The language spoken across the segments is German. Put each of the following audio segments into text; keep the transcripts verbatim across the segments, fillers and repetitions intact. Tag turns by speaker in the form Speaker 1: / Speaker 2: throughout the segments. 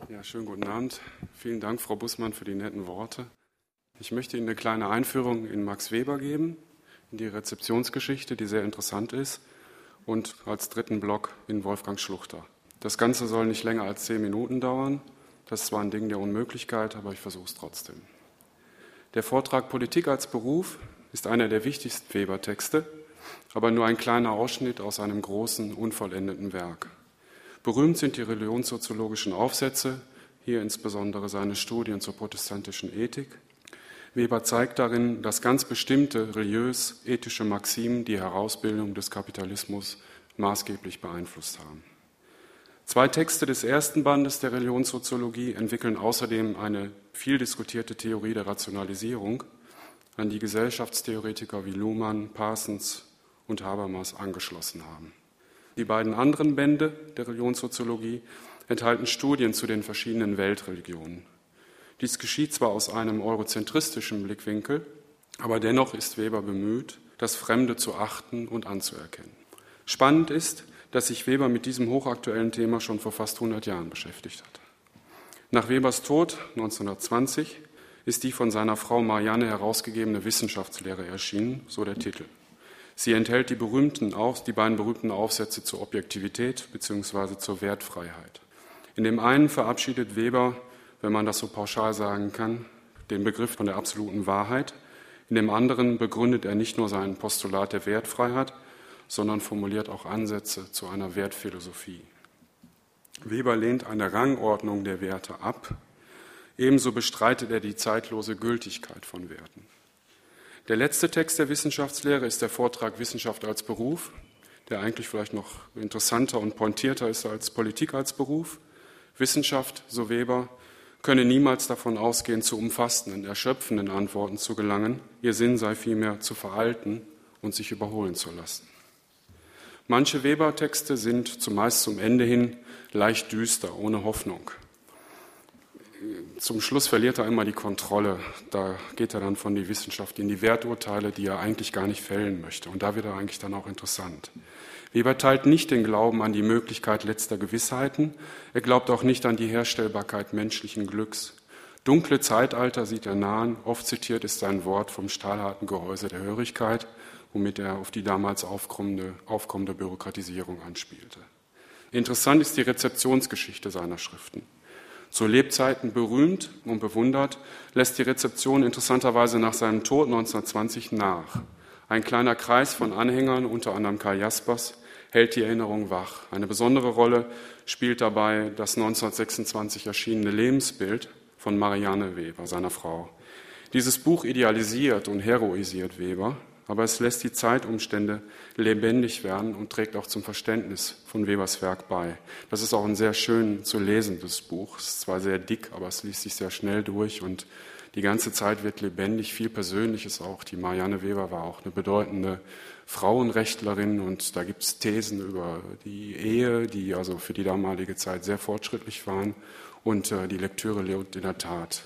Speaker 1: Ja, schönen guten Abend. Vielen Dank, Frau Bussmann, für die netten Worte. Ich möchte Ihnen eine kleine Einführung in Max Weber geben, in die Rezeptionsgeschichte, die sehr interessant ist, und als dritten Block in Wolfgang Schluchter. Das Ganze soll nicht länger als zehn Minuten dauern. Das ist zwar ein Ding der Unmöglichkeit, aber ich versuche es trotzdem. Der Vortrag Politik als Beruf ist einer der wichtigsten Weber-Texte, aber nur ein kleiner Ausschnitt aus einem großen, unvollendeten Werk. Berühmt sind die religionssoziologischen Aufsätze, hier insbesondere seine Studien zur protestantischen Ethik. Weber zeigt darin, dass ganz bestimmte religiös-ethische Maximen die Herausbildung des Kapitalismus maßgeblich beeinflusst haben. Zwei Texte des ersten Bandes der Religionssoziologie entwickeln außerdem eine viel diskutierte Theorie der Rationalisierung, an die Gesellschaftstheoretiker wie Luhmann, Parsons und Habermas angeschlossen haben. Die beiden anderen Bände der Religionssoziologie enthalten Studien zu den verschiedenen Weltreligionen. Dies geschieht zwar aus einem eurozentristischen Blickwinkel, aber dennoch ist Weber bemüht, das Fremde zu achten und anzuerkennen. Spannend ist, dass sich Weber mit diesem hochaktuellen Thema schon vor fast hundert Jahren beschäftigt hat. Nach Webers Tod neunzehnhundertzwanzig ist die von seiner Frau Marianne herausgegebene Wissenschaftslehre erschienen, so der Titel. Sie enthält die, berühmten, die beiden berühmten Aufsätze zur Objektivität bzw. zur Wertfreiheit. In dem einen verabschiedet Weber, wenn man das so pauschal sagen kann, den Begriff von der absoluten Wahrheit. In dem anderen begründet er nicht nur sein Postulat der Wertfreiheit, sondern formuliert auch Ansätze zu einer Wertphilosophie. Weber lehnt eine Rangordnung der Werte ab. Ebenso bestreitet er die zeitlose Gültigkeit von Werten. Der letzte Text der Wissenschaftslehre ist der Vortrag Wissenschaft als Beruf, der eigentlich vielleicht noch interessanter und pointierter ist als Politik als Beruf. Wissenschaft, so Weber, könne niemals davon ausgehen, zu umfassenden, erschöpfenden Antworten zu gelangen. Ihr Sinn sei vielmehr zu veralten und sich überholen zu lassen. Manche Weber-Texte sind zumeist zum Ende hin leicht düster, ohne Hoffnung. Zum Schluss verliert er immer die Kontrolle. Da geht er dann von der Wissenschaft in die Werturteile, die er eigentlich gar nicht fällen möchte. Und da wird er eigentlich dann auch interessant. Weber teilt nicht den Glauben an die Möglichkeit letzter Gewissheiten. Er glaubt auch nicht an die Herstellbarkeit menschlichen Glücks. Dunkle Zeitalter sieht er nahen. Oft zitiert ist sein Wort vom stahlharten Gehäuse der Hörigkeit, womit er auf die damals aufkommende, aufkommende Bürokratisierung anspielte. Interessant ist die Rezeptionsgeschichte seiner Schriften. Zu Lebzeiten berühmt und bewundert, lässt die Rezeption interessanterweise nach seinem Tod neunzehnhundertzwanzig nach. Ein kleiner Kreis von Anhängern, unter anderem Karl Jaspers, hält die Erinnerung wach. Eine besondere Rolle spielt dabei das neunzehnhundertsechsundzwanzig erschienene Lebensbild von Marianne Weber, seiner Frau. Dieses Buch idealisiert und heroisiert Weber, aber es lässt die Zeitumstände lebendig werden und trägt auch zum Verständnis von Webers Werk bei. Das ist auch ein sehr schön zu lesendes Buch. Es ist zwar sehr dick, aber es liest sich sehr schnell durch und die ganze Zeit wird lebendig, viel Persönliches auch. Die Marianne Weber war auch eine bedeutende Frauenrechtlerin und da gibt es Thesen über die Ehe, die also für die damalige Zeit sehr fortschrittlich waren und äh, die Lektüre lohnt in der Tat.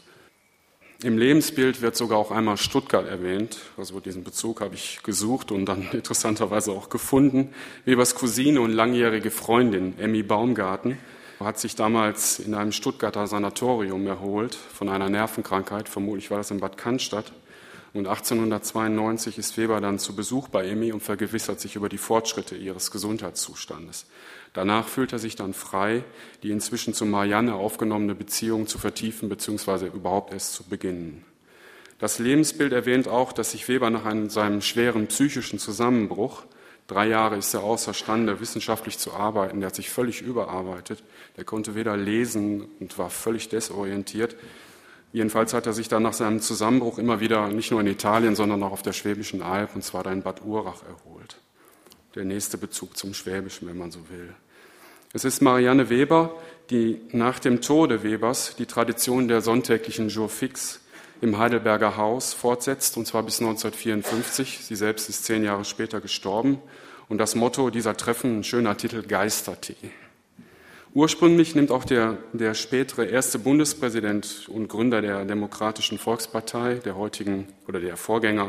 Speaker 1: Im Lebensbild wird sogar auch einmal Stuttgart erwähnt, also diesen Bezug habe ich gesucht und dann interessanterweise auch gefunden. Webers Cousine und langjährige Freundin Emmy Baumgarten hat sich damals in einem Stuttgarter Sanatorium erholt von einer Nervenkrankheit, vermutlich war das in Bad Cannstatt. Und achtzehnhundertzweiundneunzig ist Weber dann zu Besuch bei Emmy und vergewissert sich über die Fortschritte ihres Gesundheitszustandes. Danach fühlt er sich dann frei, die inzwischen zu Marianne aufgenommene Beziehung zu vertiefen bzw. überhaupt erst zu beginnen. Das Lebensbild erwähnt auch, dass sich Weber nach einem, seinem schweren psychischen Zusammenbruch, drei Jahre ist er außerstande, wissenschaftlich zu arbeiten, der hat sich völlig überarbeitet, der konnte weder lesen und war völlig desorientiert. Jedenfalls hat er sich dann nach seinem Zusammenbruch immer wieder nicht nur in Italien, sondern auch auf der Schwäbischen Alb, und zwar da in Bad Urach, erholt. Der nächste Bezug zum Schwäbischen, wenn man so will. Es ist Marianne Weber, die nach dem Tode Webers die Tradition der sonntäglichen Jour fixe im Heidelberger Haus fortsetzt, und zwar bis neunzehnhundertvierundfünfzig. Sie selbst ist zehn Jahre später gestorben. Und das Motto dieser Treffen, ein schöner Titel, Geistertee. Ursprünglich nimmt auch der, der spätere erste Bundespräsident und Gründer der Demokratischen Volkspartei, der heutigen oder der Vorgänger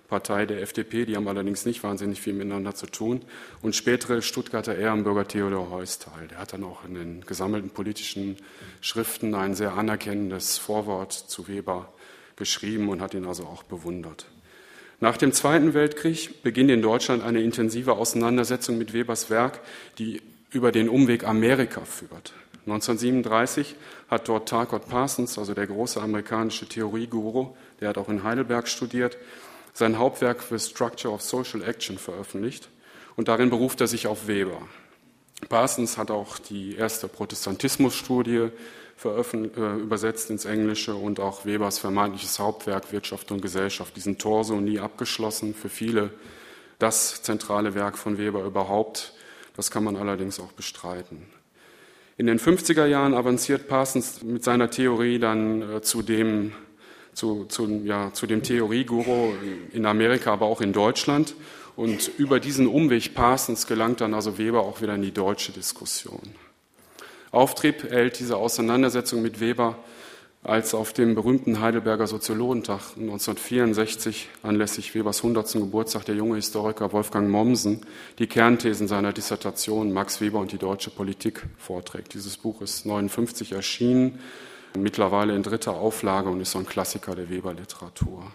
Speaker 1: Partei der F D P, die haben allerdings nicht wahnsinnig viel miteinander zu tun, und spätere Stuttgarter Ehrenbürger Theodor Heuss teil. Der hat dann auch in den gesammelten politischen Schriften ein sehr anerkennendes Vorwort zu Weber geschrieben und hat ihn also auch bewundert. Nach dem Zweiten Weltkrieg beginnt in Deutschland eine intensive Auseinandersetzung mit Webers Werk, die über den Umweg Amerika führt. neunzehnhundertsiebenunddreißig hat dort Talcott Parsons, also der große amerikanische Theorieguru, der hat auch in Heidelberg studiert, sein Hauptwerk The Structure of Social Action veröffentlicht und darin beruft er sich auf Weber. Parsons hat auch die erste Protestantismusstudie veröffentlicht, äh, übersetzt ins Englische und auch Webers vermeintliches Hauptwerk Wirtschaft und Gesellschaft, diesen Torso nie abgeschlossen, für viele das zentrale Werk von Weber überhaupt. Das kann man allerdings auch bestreiten. In den fünfziger Jahren avanciert Parsons mit seiner Theorie dann äh, zu dem Zu, zu, ja, zu dem Theorieguru in Amerika, aber auch in Deutschland. Und über diesen Umweg Parsons gelangt dann also Weber auch wieder in die deutsche Diskussion. Auftrieb erhält diese Auseinandersetzung mit Weber, als auf dem berühmten Heidelberger Soziologentag neunzehnhundertvierundsechzig anlässlich Webers hundertsten Geburtstag der junge Historiker Wolfgang Mommsen die Kernthesen seiner Dissertation Max Weber und die deutsche Politik vorträgt. Dieses Buch ist neunundfünfzig erschienen, mittlerweile in dritter Auflage und ist so ein Klassiker der Weber-Literatur.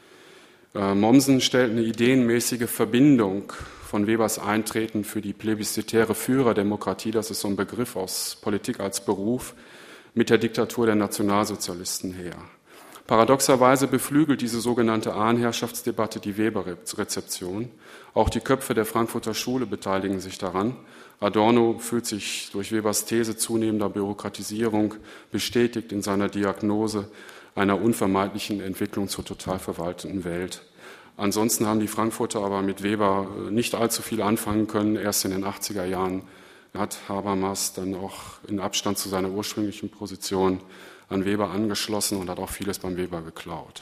Speaker 1: Äh, Mommsen stellt eine ideenmäßige Verbindung von Webers Eintreten für die plebiszitäre Führerdemokratie, das ist so ein Begriff aus Politik als Beruf, mit der Diktatur der Nationalsozialisten her. Paradoxerweise beflügelt diese sogenannte Ahnherrschaftsdebatte die Weber-Rezeption. Auch die Köpfe der Frankfurter Schule beteiligen sich daran. Adorno fühlt sich durch Webers These zunehmender Bürokratisierung bestätigt in seiner Diagnose einer unvermeidlichen Entwicklung zur total verwalteten Welt. Ansonsten haben die Frankfurter aber mit Weber nicht allzu viel anfangen können. Erst in den achtziger Jahren hat Habermas dann auch in Abstand zu seiner ursprünglichen Position an Weber angeschlossen und hat auch vieles beim Weber geklaut.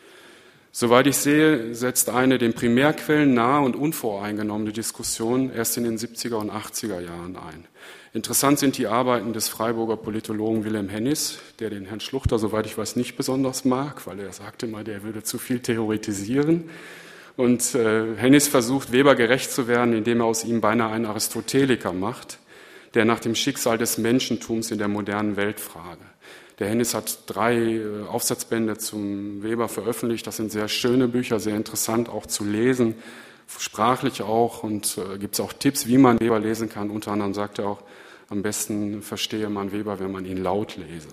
Speaker 1: Soweit ich sehe, setzt eine den Primärquellen nahe und unvoreingenommene Diskussion erst in den siebziger und achtziger Jahren ein. Interessant sind die Arbeiten des Freiburger Politologen Wilhelm Hennis, der den Herrn Schluchter, soweit ich weiß, nicht besonders mag, weil er sagte mal, der würde zu viel theoretisieren. Und äh, Hennis versucht, Weber gerecht zu werden, indem er aus ihm beinahe einen Aristoteliker macht, der nach dem Schicksal des Menschentums in der modernen Welt frage. Der Hennis hat drei Aufsatzbände zum Weber veröffentlicht. Das sind sehr schöne Bücher, sehr interessant auch zu lesen, sprachlich auch. Und äh, gibt es auch Tipps, wie man Weber lesen kann. Unter anderem sagt er auch, am besten verstehe man Weber, wenn man ihn laut lese.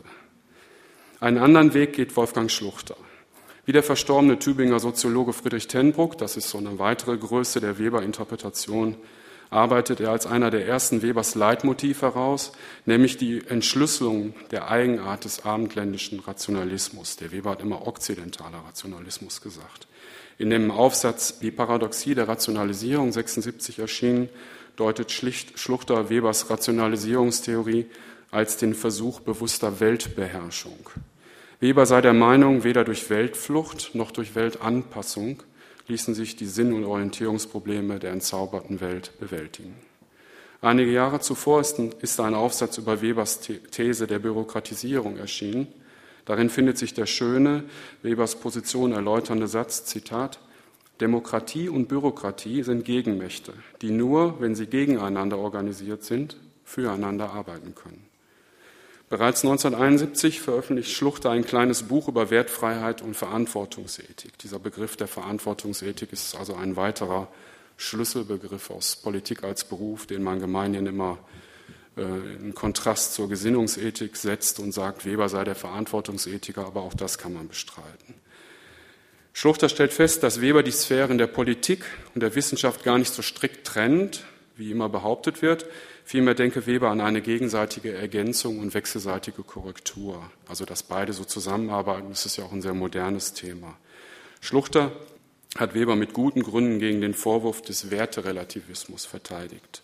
Speaker 1: Einen anderen Weg geht Wolfgang Schluchter. Wie der verstorbene Tübinger Soziologe Friedrich ten Broek, das ist so eine weitere Größe der Weber-Interpretation, arbeitet er als einer der ersten Webers Leitmotiv heraus, nämlich die Entschlüsselung der Eigenart des abendländischen Rationalismus. Der Weber hat immer okzidentaler Rationalismus gesagt. In dem Aufsatz Die Paradoxie der Rationalisierung, sechsundsiebzig erschienen, deutet Schluchter Webers Rationalisierungstheorie als den Versuch bewusster Weltbeherrschung. Weber sei der Meinung, weder durch Weltflucht noch durch Weltanpassung ließen sich die Sinn- und Orientierungsprobleme der entzauberten Welt bewältigen. Einige Jahre zuvor ist ein Aufsatz über Webers These der Bürokratisierung erschienen. Darin findet sich der schöne, Webers Position erläuternde Satz, Zitat, Demokratie und Bürokratie sind Gegenmächte, die nur, wenn sie gegeneinander organisiert sind, füreinander arbeiten können. Bereits neunzehnhunderteinundsiebzig veröffentlicht Schluchter ein kleines Buch über Wertfreiheit und Verantwortungsethik. Dieser Begriff der Verantwortungsethik ist also ein weiterer Schlüsselbegriff aus Politik als Beruf, den man gemeinhin immer äh, in Kontrast zur Gesinnungsethik setzt und sagt, Weber sei der Verantwortungsethiker, aber auch das kann man bestreiten. Schluchter stellt fest, dass Weber die Sphären der Politik und der Wissenschaft gar nicht so strikt trennt, wie immer behauptet wird. Vielmehr denke Weber an eine gegenseitige Ergänzung und wechselseitige Korrektur. Also dass beide so zusammenarbeiten, das ist ja auch ein sehr modernes Thema. Schluchter hat Weber mit guten Gründen gegen den Vorwurf des Werterelativismus verteidigt.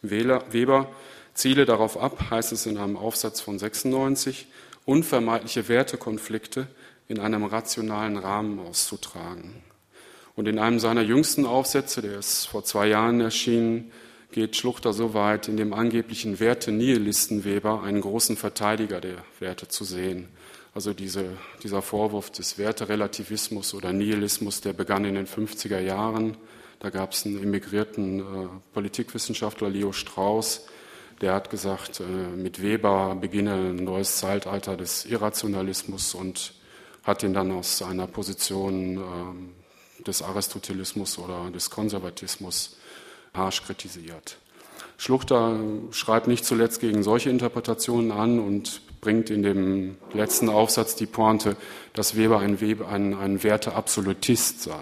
Speaker 1: Weber ziele darauf ab, heißt es in einem Aufsatz von sechsundneunzig, unvermeidliche Wertekonflikte in einem rationalen Rahmen auszutragen. Und in einem seiner jüngsten Aufsätze, der ist vor zwei Jahren erschienen, geht Schluchter so weit, in dem angeblichen Werte-Nihilisten Weber einen großen Verteidiger der Werte zu sehen. Also diese, dieser Vorwurf des Werterelativismus oder Nihilismus, der begann in den fünfziger Jahren. Da gab es einen emigrierten äh, Politikwissenschaftler, Leo Strauss, der hat gesagt, äh, mit Weber beginne ein neues Zeitalter des Irrationalismus und hat ihn dann aus einer Position äh, des Aristotelismus oder des Konservatismus harsch kritisiert. Schluchter schreibt nicht zuletzt gegen solche Interpretationen an und bringt in dem letzten Aufsatz die Pointe, dass Weber ein, Weber, ein, ein Werteabsolutist sei.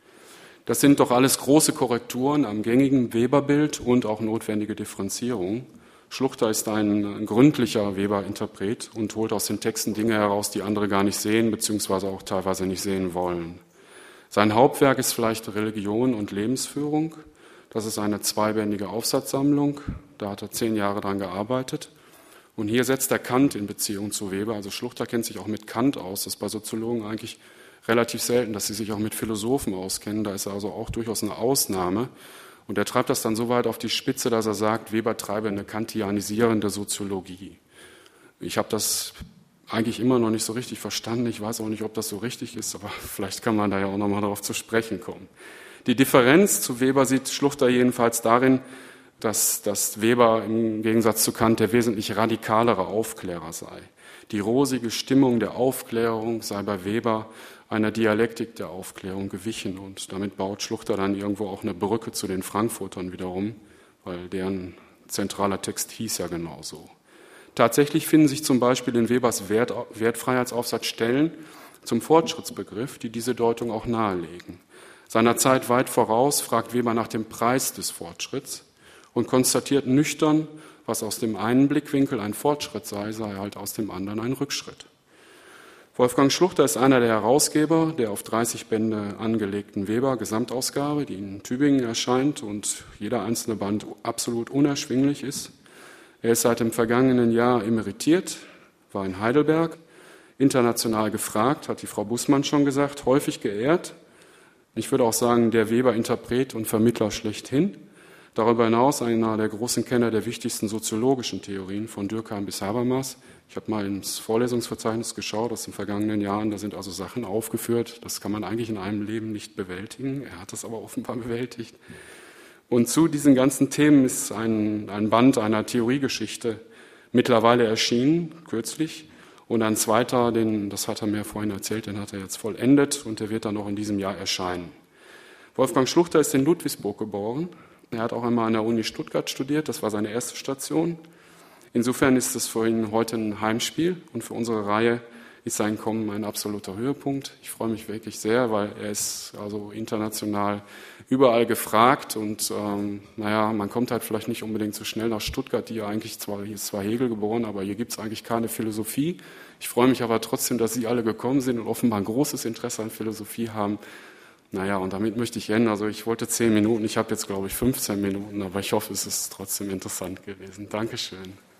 Speaker 1: Das sind doch alles große Korrekturen am gängigen Weberbild und auch notwendige Differenzierung. Schluchter ist ein gründlicher Weber-Interpret und holt aus den Texten Dinge heraus, die andere gar nicht sehen, beziehungsweise auch teilweise nicht sehen wollen. Sein Hauptwerk ist vielleicht Religion und Lebensführung. Das ist eine zweibändige Aufsatzsammlung. Da hat er zehn Jahre dran gearbeitet. Und hier setzt er Kant in Beziehung zu Weber. Also Schluchter kennt sich auch mit Kant aus. Das ist bei Soziologen eigentlich relativ selten, dass sie sich auch mit Philosophen auskennen. Da ist er also auch durchaus eine Ausnahme. Und er treibt das dann so weit auf die Spitze, dass er sagt, Weber treibe eine kantianisierende Soziologie. Ich habe das eigentlich immer noch nicht so richtig verstanden. Ich weiß auch nicht, ob das so richtig ist, aber vielleicht kann man da ja auch nochmal darauf zu sprechen kommen. Die Differenz zu Weber sieht Schluchter jedenfalls darin, dass, dass Weber im Gegensatz zu Kant der wesentlich radikalere Aufklärer sei. Die rosige Stimmung der Aufklärung sei bei Weber einer Dialektik der Aufklärung gewichen und damit baut Schluchter dann irgendwo auch eine Brücke zu den Frankfurtern wiederum, weil deren zentraler Text hieß ja genauso. Tatsächlich finden sich zum Beispiel in Webers Wert, Wertfreiheitsaufsatz Stellen zum Fortschrittsbegriff, die diese Deutung auch nahelegen. Seiner Zeit weit voraus fragt Weber nach dem Preis des Fortschritts und konstatiert nüchtern, was aus dem einen Blickwinkel ein Fortschritt sei, sei halt aus dem anderen ein Rückschritt. Wolfgang Schluchter ist einer der Herausgeber der auf dreißig Bände angelegten Weber-Gesamtausgabe, die in Tübingen erscheint und jeder einzelne Band absolut unerschwinglich ist. Er ist seit dem vergangenen Jahr emeritiert, war in Heidelberg, international gefragt, hat die Frau Bußmann schon gesagt, häufig geehrt. Ich würde auch sagen, der Weber-Interpret und Vermittler schlechthin. Darüber hinaus einer der großen Kenner der wichtigsten soziologischen Theorien, von Durkheim bis Habermas. Ich habe mal ins Vorlesungsverzeichnis geschaut aus den vergangenen Jahren. Da sind also Sachen aufgeführt, das kann man eigentlich in einem Leben nicht bewältigen. Er hat das aber offenbar bewältigt. Und zu diesen ganzen Themen ist ein, ein Band einer Theoriegeschichte mittlerweile erschienen, kürzlich. Und ein zweiter, den, das hat er mir vorhin erzählt, den hat er jetzt vollendet und der wird dann noch in diesem Jahr erscheinen. Wolfgang Schluchter ist in Ludwigsburg geboren. Er hat auch einmal an der Uni Stuttgart studiert, das war seine erste Station. Insofern ist es für ihn heute ein Heimspiel und für unsere Reihe ist sein Kommen ein absoluter Höhepunkt. Ich freue mich wirklich sehr, weil er ist also international überall gefragt und ähm, naja, man kommt halt vielleicht nicht unbedingt so schnell nach Stuttgart, die ja eigentlich zwar, hier ist zwar Hegel geboren, aber hier gibt es eigentlich keine Philosophie. Ich freue mich aber trotzdem, dass Sie alle gekommen sind und offenbar ein großes Interesse an Philosophie haben. Naja, und damit möchte ich enden. Also ich wollte zehn Minuten, ich habe jetzt glaube ich fünfzehn Minuten, aber ich hoffe, es ist trotzdem interessant gewesen. Dankeschön.